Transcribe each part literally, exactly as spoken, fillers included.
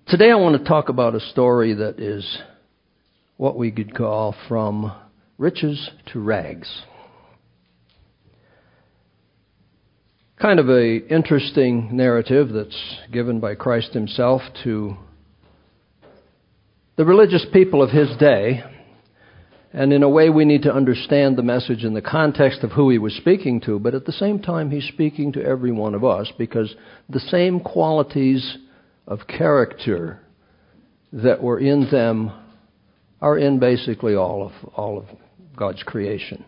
Today I want to talk about a story that is what we could call from riches to rags. Kind of a interesting narrative that's given by Christ himself to the religious people of his day. And in a way we need to understand the message in the context of who he was speaking to, but at the same time he's speaking to every one of us because the same qualities of character that were in them are in basically all of all of God's creation.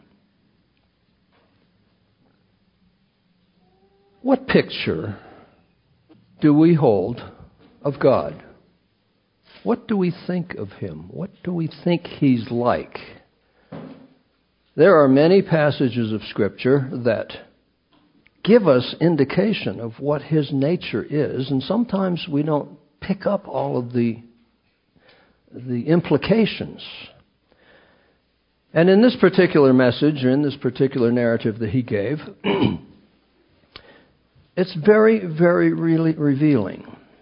What picture do we hold of God? What do we think of him? What do we think he's like? There are many passages of Scripture that give us indication of what his nature is, and sometimes we don't pick up all of the, the implications. And in this particular message, or in this particular narrative that he gave, it's very, very really revealing.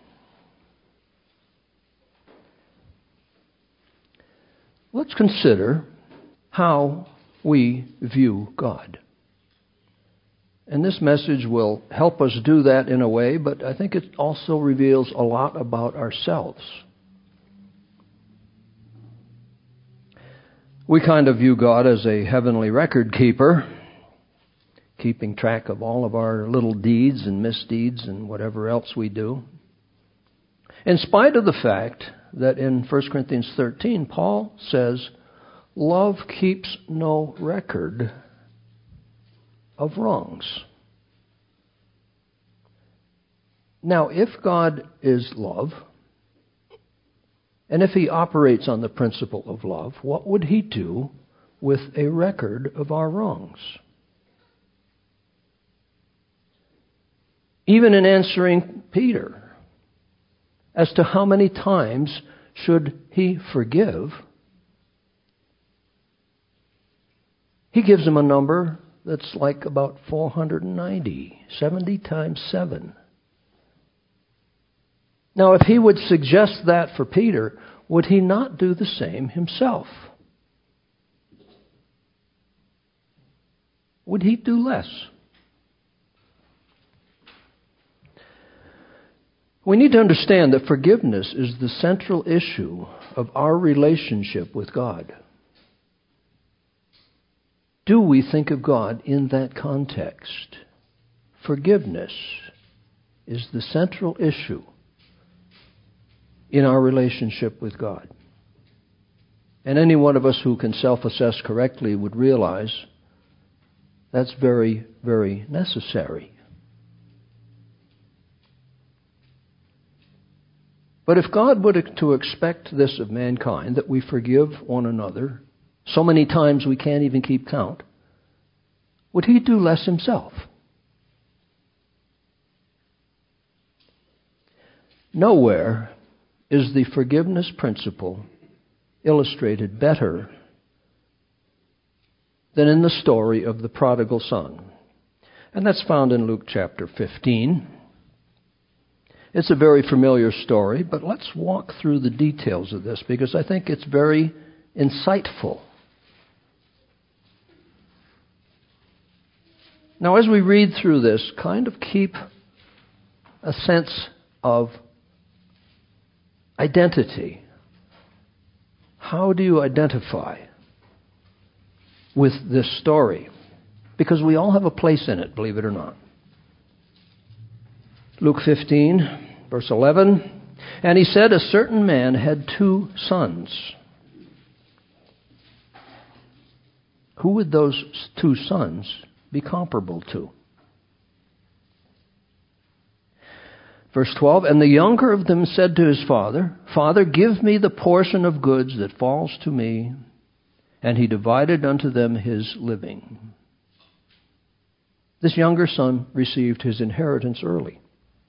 Let's consider how we view God. And this message will help us do that in a way, but I think it also reveals a lot about ourselves. We kind of view God as a heavenly record keeper, keeping track of all of our little deeds and misdeeds and whatever else we do. In spite of the fact that in First Corinthians thirteen, Paul says, love keeps no record of wrongs. Now, if God is love, and if he operates on the principle of love, what would he do with a record of our wrongs? Even in answering Peter as to how many times should he forgive, he gives him a number that's like about four hundred ninety, seventy times seven. Now, if he would suggest that for Peter, would he not do the same himself? Would he do less? We need to understand that forgiveness is the central issue of our relationship with God. Do we think of God in that context? Forgiveness is the central issue in our relationship with God. And any one of us who can self-assess correctly would realize that's very, very necessary. But if God were to expect this of mankind, that we forgive one another so many times we can't even keep count, would he do less himself? Nowhere is the forgiveness principle illustrated better than in the story of the prodigal son. And that's found in Luke chapter fifteen. It's a very familiar story, but let's walk through the details of this because I think it's very insightful. Now, as we read through this, kind of keep a sense of identity. How do you identify with this story? Because we all have a place in it, believe it or not. Luke fifteen, verse eleven, and he said, a certain man had two sons. Who would those two sons be comparable to? Verse twelve, and the younger of them said to his father, Father, give me the portion of goods that falls to me. And he divided unto them his living. This younger son received his inheritance early.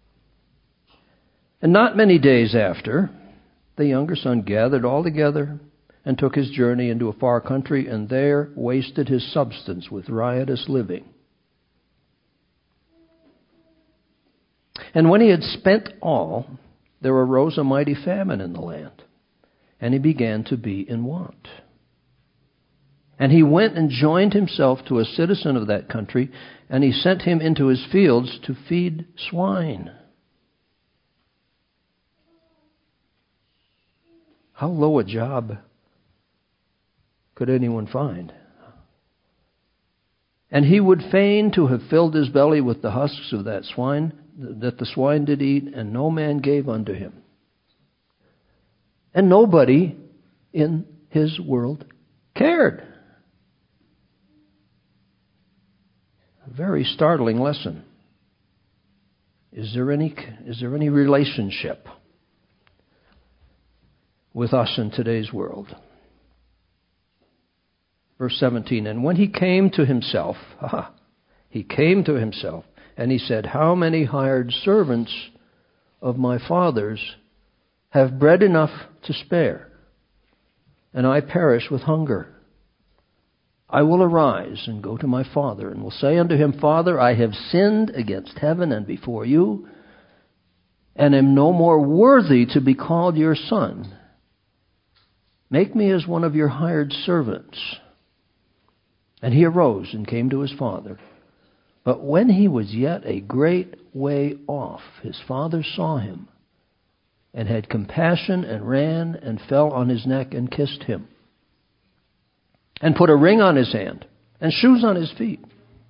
And not many days after, the younger son gathered all together and took his journey into a far country, and there wasted his substance with riotous living. And when he had spent all, there arose a mighty famine in the land, and he began to be in want. And he went and joined himself to a citizen of that country, and he sent him into his fields to feed swine. How low a job could anyone find? And he would fain to have filled his belly with the husks of that swine, that the swine did eat, and no man gave unto him. And nobody in his world cared. A very startling lesson. Is there any, is there any relationship with us in today's world? Verse seventeen, and when he came to himself, aha, he came to himself, and he said, how many hired servants of my father's have bread enough to spare, and I perish with hunger? I will arise and go to my father, and will say unto him, Father, I have sinned against heaven and before you, and am no more worthy to be called your son. Make me as one of your hired servants. And he arose and came to his father. But when he was yet a great way off, his father saw him, and had compassion, and ran and fell on his neck and kissed him, and put a ring on his hand and shoes on his feet.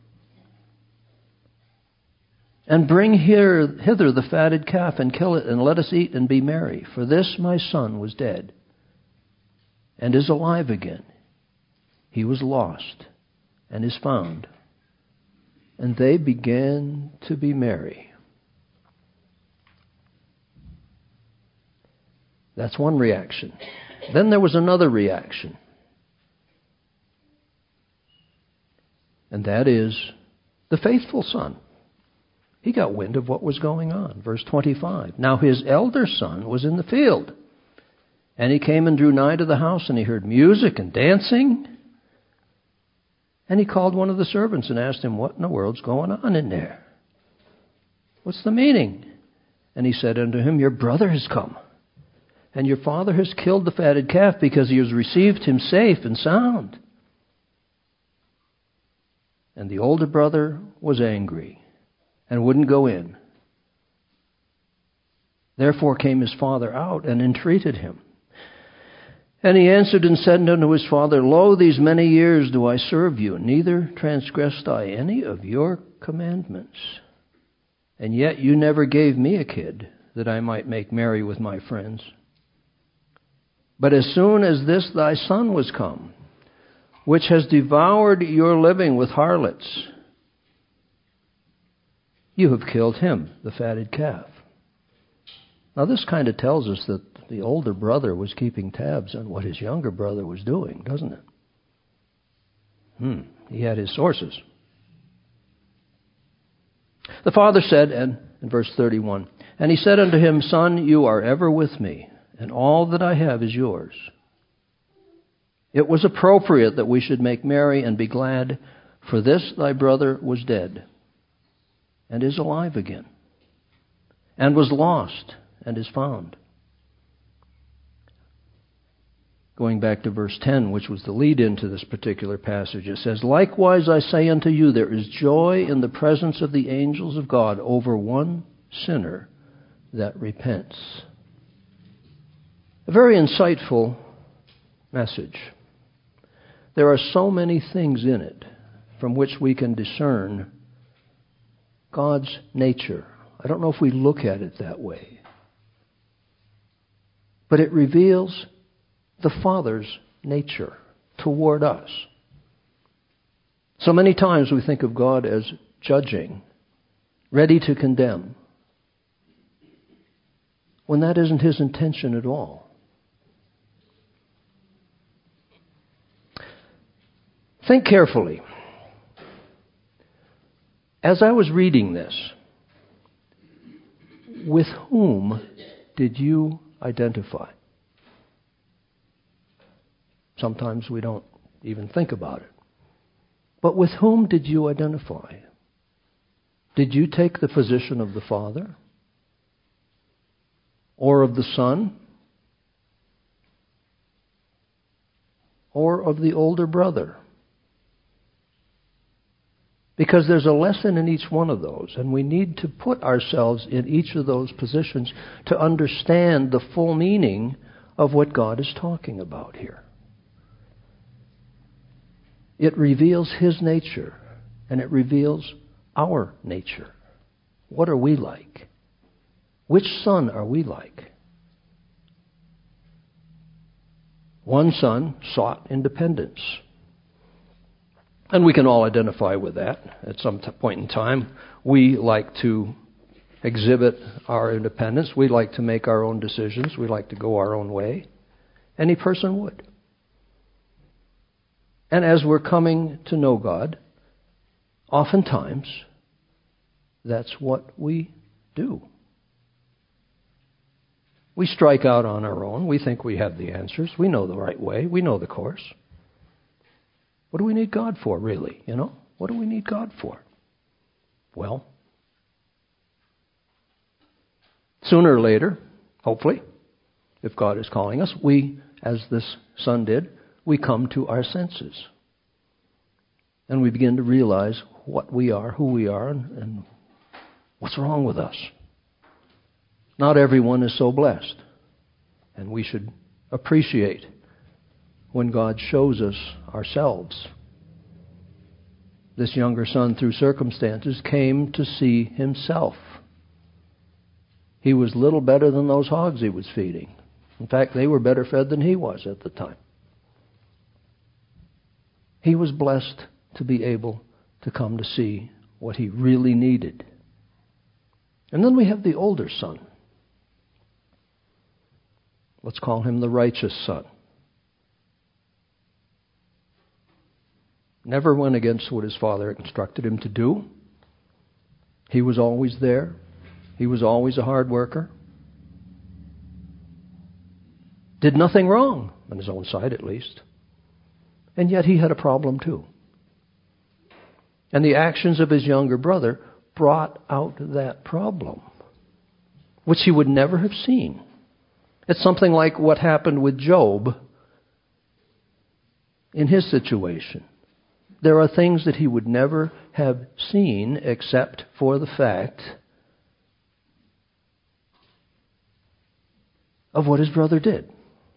And bring here hither the fatted calf, and kill it, and let us eat and be merry. For this my son was dead, and is alive again. He was lost, and is found. And they began to be merry. That's one reaction. Then there was another reaction. And that is the faithful son. He got wind of what was going on. Verse twenty-five. Now his elder son was in the field. And he came and drew nigh to the house, and he heard music and dancing. And he called one of the servants and asked him, what in the world's going on in there? What's the meaning? And he said unto him, your brother has come, and your father has killed the fatted calf, because he has received him safe and sound. And the older brother was angry and wouldn't go in. Therefore came his father out and entreated him. And he answered and said unto his father, Lo, these many years do I serve you, neither transgressed I any of your commandments. And yet you never gave me a kid, that I might make merry with my friends. But as soon as this thy son was come, which has devoured your living with harlots, you have killed him, the fatted calf. Now this kind of tells us that the older brother was keeping tabs on what his younger brother was doing, doesn't it? Hmm, he had his sources. The father said, and in verse thirty-one, and he said unto him, Son, you are ever with me, and all that I have is yours. It was appropriate that we should make merry and be glad, for this thy brother was dead, and is alive again, and was lost, and is found. Going back to verse ten, which was the lead into this particular passage, it says, Likewise I say unto you, there is joy in the presence of the angels of God over one sinner that repents. A very insightful message. There are so many things in it from which we can discern God's nature. I don't know if we look at it that way. But it reveals the Father's nature toward us. So many times we think of God as judging, ready to condemn, when that isn't His intention at all. Think carefully. As I was reading this, with whom did you identify? Sometimes we don't even think about it. But with whom did you identify? Did you take the position of the Father? or of the son, or of the older brother? Because there's a lesson in each one of those, and we need to put ourselves in each of those positions to understand the full meaning of what God is talking about here. It reveals His nature, and it reveals our nature. What are we like? Which son are we like? One son sought independence. And we can all identify with that at some t- point in time. We like to exhibit our independence. We like to make our own decisions. We like to go our own way. Any person would. And as we're coming to know God, oftentimes that's what we do. We strike out on our own. We think we have the answers. We know the right way. We know the course. What do we need God for, really? You know? What do we need God for? Well, sooner or later, hopefully, if God is calling us, we, as this son did, we come to our senses. And we begin to realize what we are, who we are, and, and what's wrong with us. Not everyone is so blessed. And we should appreciate when God shows us ourselves. This younger son, through circumstances, came to see himself. He was little better than those hogs he was feeding. In fact, they were better fed than he was at the time. He was blessed to be able to come to see what he really needed. And then we have the older son. Let's call him the righteous son. Never went against what his father instructed him to do. He was always there. He was always a hard worker. Did nothing wrong, on his own side at least. And yet he had a problem too. And the actions of his younger brother brought out that problem, which he would never have seen. It's something like what happened with Job in his situation. There are things that he would never have seen except for the fact of what his brother did.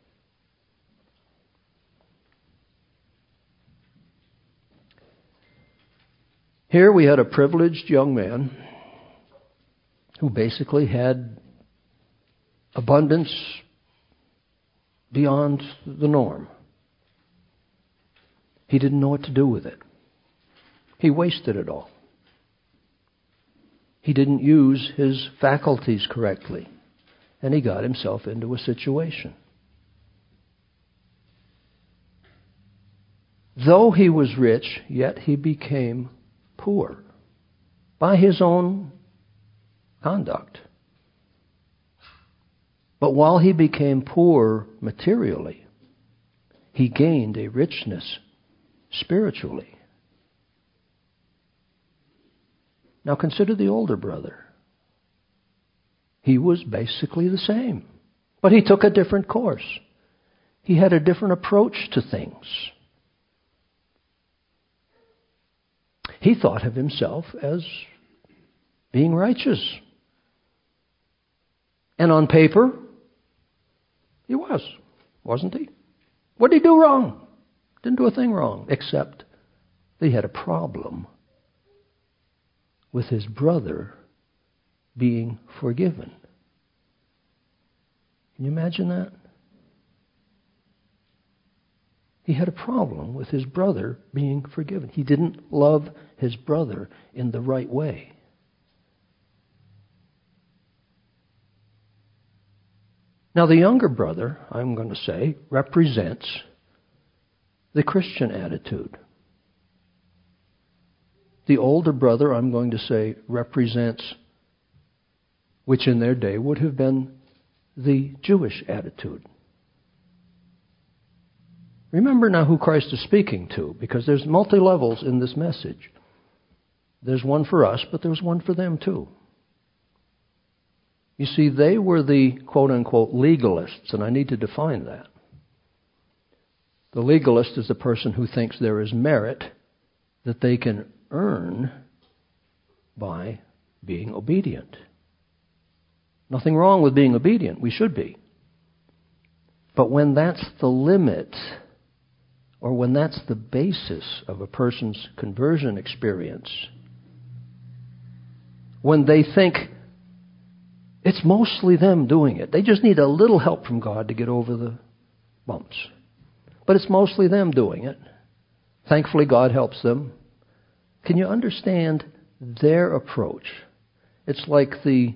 Here we had a privileged young man who basically had abundance beyond the norm. He didn't know what to do with it. He wasted it all. He didn't use his faculties correctly, and he got himself into a situation. Though he was rich, yet he became poor by his own conduct. But while he became poor materially, he gained a richness spiritually. Now consider the older brother. He was basically the same, but he took a different course. He had a different approach to things. He thought of himself as being righteous. And on paper, he was, wasn't he? What did he do wrong? Didn't do a thing wrong, except that he had a problem with his brother being forgiven. Can you imagine that? He had a problem with his brother being forgiven. He didn't love his brother in the right way. Now, the younger brother, I'm going to say, represents the Christian attitude. The older brother, I'm going to say, represents, which in their day would have been the Jewish attitude. Remember now who Christ is speaking to, because there's multi-levels in this message. There's one for us, but there's one for them too. You see, they were the quote-unquote legalists, and I need to define that. The legalist is the person who thinks there is merit that they can earn by being obedient. Nothing wrong with being obedient. We should be. But when that's the limit, or when that's the basis of a person's conversion experience, when they think it's mostly them doing it, they just need a little help from God to get over the bumps. But it's mostly them doing it. Thankfully, God helps them. Can you understand their approach? It's like the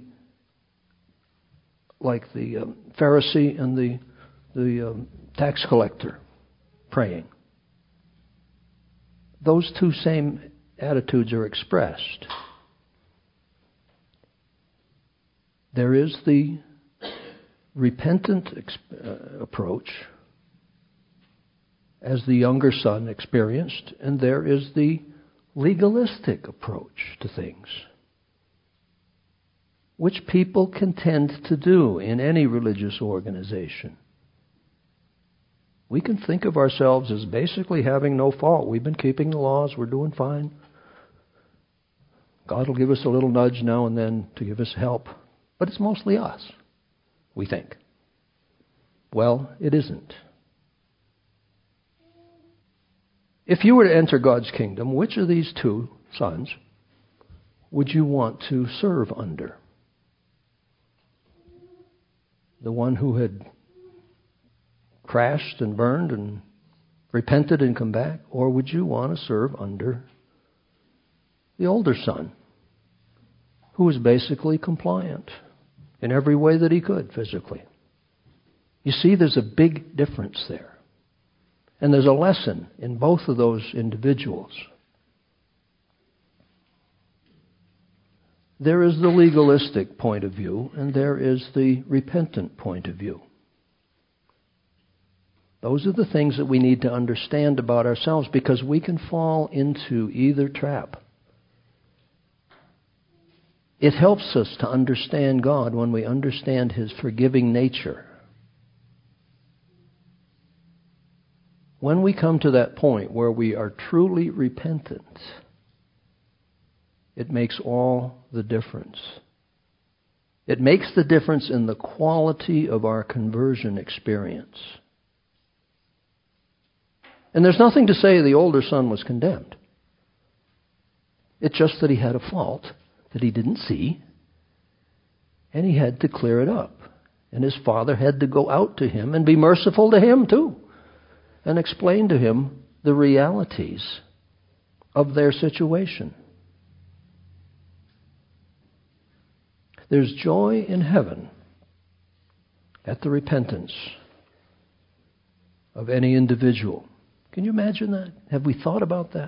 like the um, Pharisee and the the um, tax collector praying. Those two same attitudes are expressed. There is the repentant exp- uh, approach, as the younger son experienced, and there is the legalistic approach to things, which people can tend to do in any religious organization. We can think of ourselves as basically having no fault. We've been keeping the laws. We're doing fine. God will give us a little nudge now and then to give us help. But it's mostly us, we think. Well, it isn't. If you were to enter God's kingdom, which of these two sons would you want to serve under? The one who had crashed and burned and repented and come back? Or would you want to serve under the older son, who was basically compliant in every way that he could physically? You see, there's a big difference there. And there's a lesson in both of those individuals. There is the legalistic point of view, and there is the repentant point of view. Those are the things that we need to understand about ourselves, because we can fall into either trap. It helps us to understand God when we understand His forgiving nature. When we come to that point where we are truly repentant, it makes all the difference. It makes the difference in the quality of our conversion experience. And there's nothing to say the older son was condemned. It's just that he had a fault that he didn't see, and he had to clear it up. And his father had to go out to him and be merciful to him too, and explain to him the realities of their situation. There's joy in heaven at the repentance of any individual. Can you imagine that? Have we thought about that?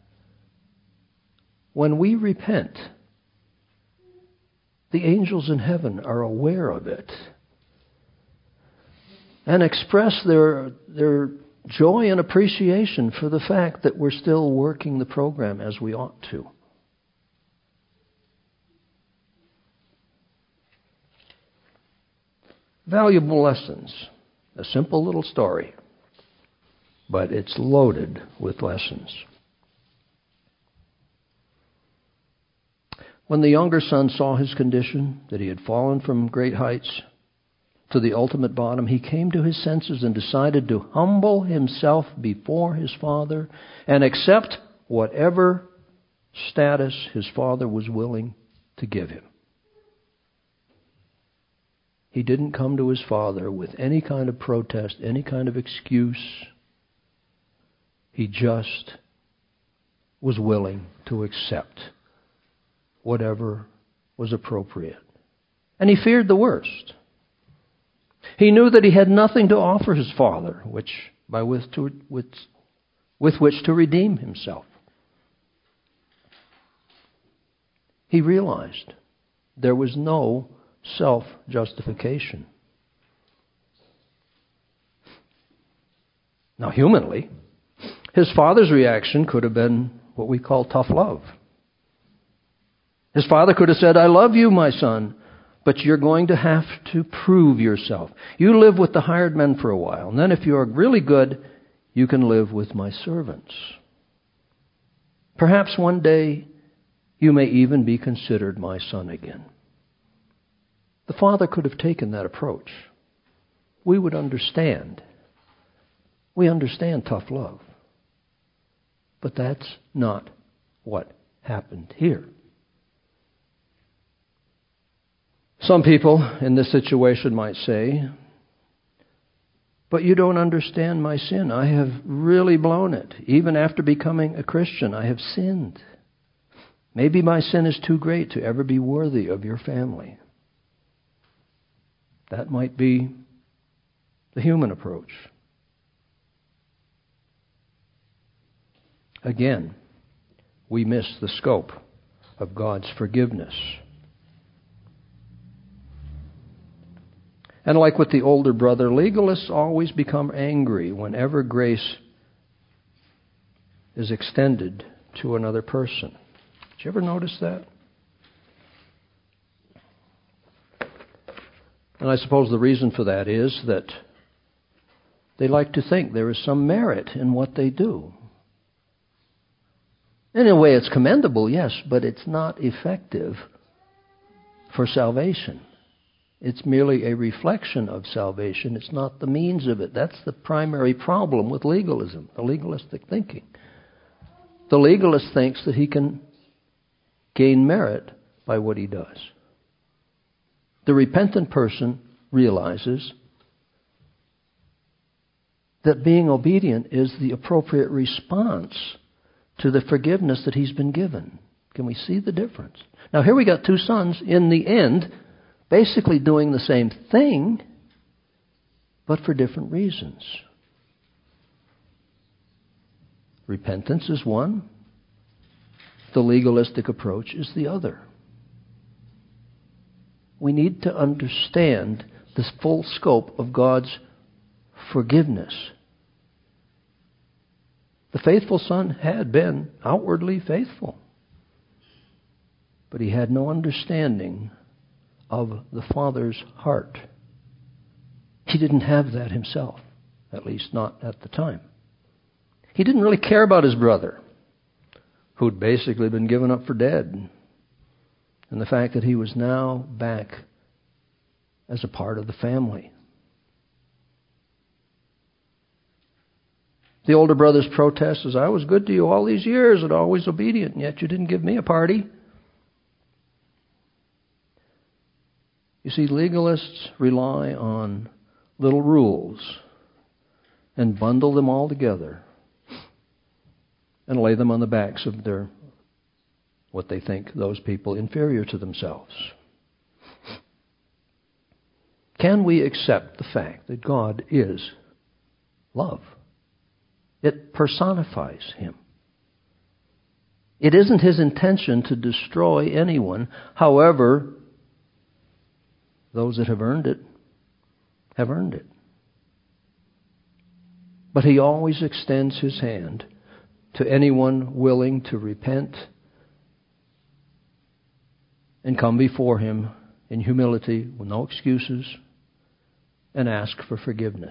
When we repent, the angels in heaven are aware of it and express their, their joy and appreciation for the fact that we're still working the program as we ought to. Valuable lessons. A simple little story, but it's loaded with lessons. When the younger son saw his condition, that he had fallen from great heights to the ultimate bottom, he came to his senses and decided to humble himself before his father and accept whatever status his father was willing to give him. He didn't come to his father with any kind of protest, any kind of excuse. He just was willing to accept whatever was appropriate. And he feared the worst. He knew that he had nothing to offer his father, which by with, to, with, with which to redeem himself. He realized there was no self-justification. Now, humanly, his father's reaction could have been what we call tough love. His father could have said, "I love you, my son, But you're going to have to prove yourself. You live with the hired men for a while, and then if you're really good, you can live with my servants. Perhaps one day you may even be considered my son again. The father could have taken that approach. We would understand. We understand tough love. But that's not what happened here. Some people in this situation might say, but you don't understand my sin. I have really blown it. Even after becoming a Christian, I have sinned. Maybe my sin is too great to ever be worthy of your family. That might be the human approach. Again, we miss the scope of God's forgiveness. And like with the older brother, legalists always become angry whenever grace is extended to another person. Did you ever notice that? And I suppose the reason for that is that they like to think there is some merit in what they do. In a way, it's commendable, yes, but it's not effective for salvation. It's merely a reflection of salvation. It's not the means of it. That's the primary problem with legalism, the legalistic thinking. The legalist thinks that he can gain merit by what he does. The repentant person realizes that being obedient is the appropriate response to the forgiveness that he's been given. Can we see the difference? Now here we got two sons in the end basically doing the same thing, but for different reasons. Repentance is one. The legalistic approach is the other. We need to understand the full scope of God's forgiveness. The faithful son had been outwardly faithful, but he had no understanding of the Father's heart. He didn't have that himself, at least not at the time. He didn't really care about his brother, who'd basically been given up for dead, and the fact that he was now back as a part of the family. The older brother's protest is, I was good to you all these years and always obedient, and yet you didn't give me a party. You see, legalists rely on little rules and bundle them all together and lay them on the backs of their, what they think, those people inferior to themselves. Can we accept the fact that God is love? It personifies Him. It isn't His intention to destroy anyone. However, those that have earned it have earned it. But He always extends His hand to anyone willing to repent and come before Him in humility with no excuses and ask for forgiveness.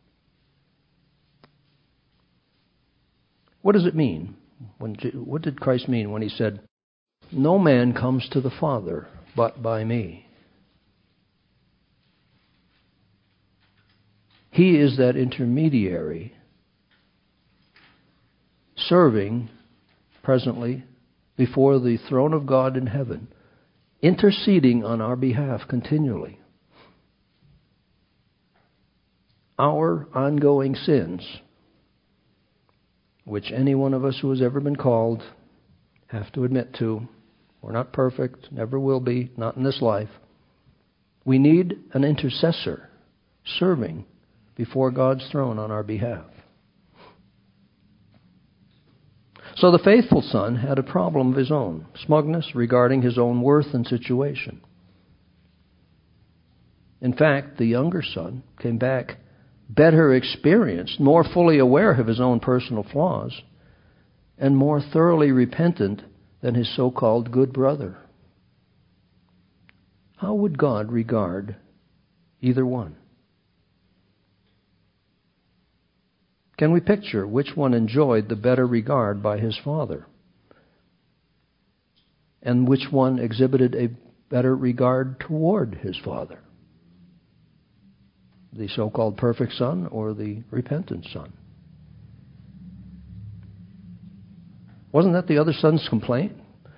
What does it mean? When, what did Christ mean when He said, no man comes to the Father but by me? He is that intermediary serving presently before the throne of God in heaven, interceding on our behalf continually. Our ongoing sins, which any one of us who has ever been called have to admit to, we're not perfect, never will be, not in this life. We need an intercessor serving before God's throne on our behalf. So the faithful son had a problem of his own, smugness regarding his own worth and situation. In fact, the younger son came back better experienced, more fully aware of his own personal flaws, and more thoroughly repentant than his so-called good brother. how would God regard either one? Can we picture which one enjoyed the better regard by his Father? And which one exhibited a better regard toward his Father? The so-called perfect son or the repentant son? Wasn't that the other son's complaint?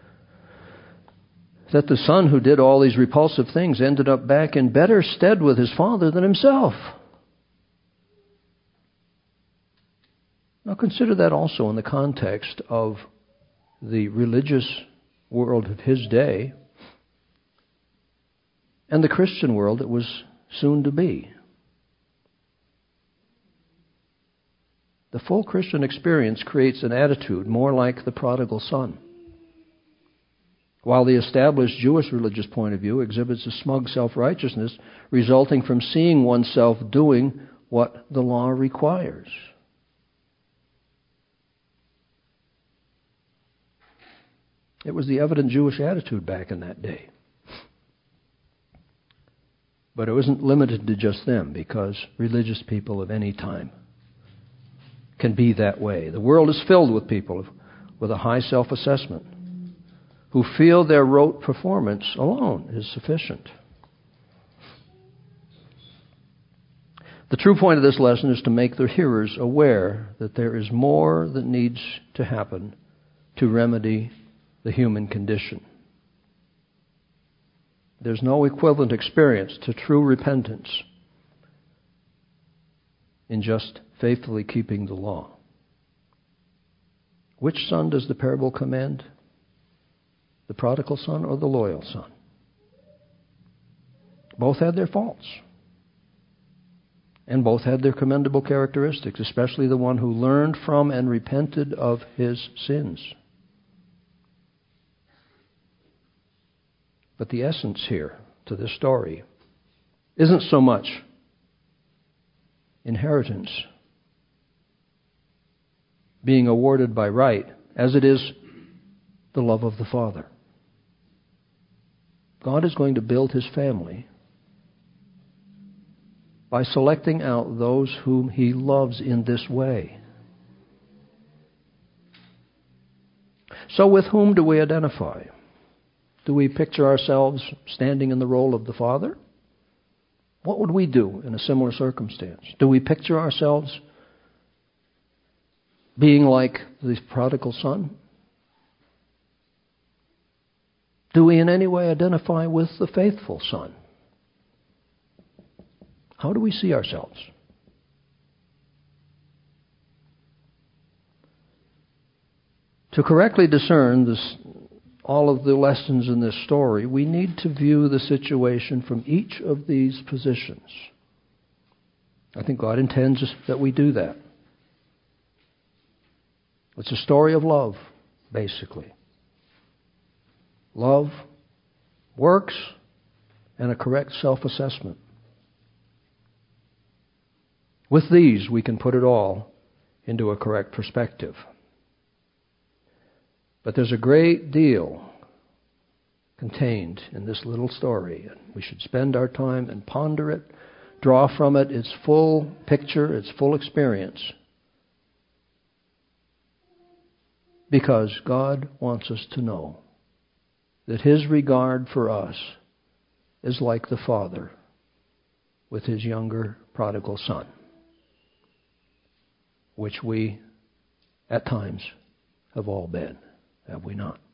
That the son who did all these repulsive things ended up back in better stead with his father than himself. Now consider that also in the context of the religious world of his day and the Christian world that was soon to be. The full Christian experience creates an attitude more like the prodigal son, while the established Jewish religious point of view exhibits a smug self-righteousness resulting from seeing oneself doing what the law requires. It was the evident Jewish attitude back in that day. But it wasn't limited to just them, because religious people of any time can be that way. The world is filled with people with a high self-assessment who feel their rote performance alone is sufficient. The true point of this lesson is to make the hearers aware that there is more that needs to happen to remedy the human condition. There's no equivalent experience to true repentance in just faithfully keeping the law. Which son does the parable commend? The prodigal son or the loyal son? Both had their faults. And both had their commendable characteristics, especially the one who learned from and repented of his sins. But the essence here to this story isn't so much inheritance being awarded by right as it is the love of the Father. God is going to build his family by selecting out those whom he loves in this way. So with whom do we identify? Do we picture ourselves standing in the role of the Father? What would we do in a similar circumstance? Do we picture ourselves being like the prodigal son? Do we in any way identify with the faithful son? How do we see ourselves? To correctly discern this, all of the lessons in this story, we need to view the situation from each of these positions. I think God intends that we do that. It's a story of love, basically. Love, works, and a correct self-assessment. With these, we can put it all into a correct perspective. But there's a great deal contained in this little story. We should spend our time and ponder it, draw from it its full picture, its full experience. Because God wants us to know that his regard for us is like the Father with his younger prodigal son, which we at times have all been, have we not?